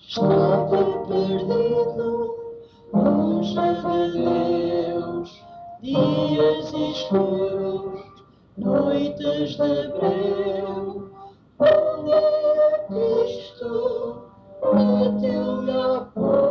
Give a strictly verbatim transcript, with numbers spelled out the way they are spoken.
Estava perdido, longe de Deus, dias escuros, noites de breu. Um dia Cristo bateu-lhe à porta.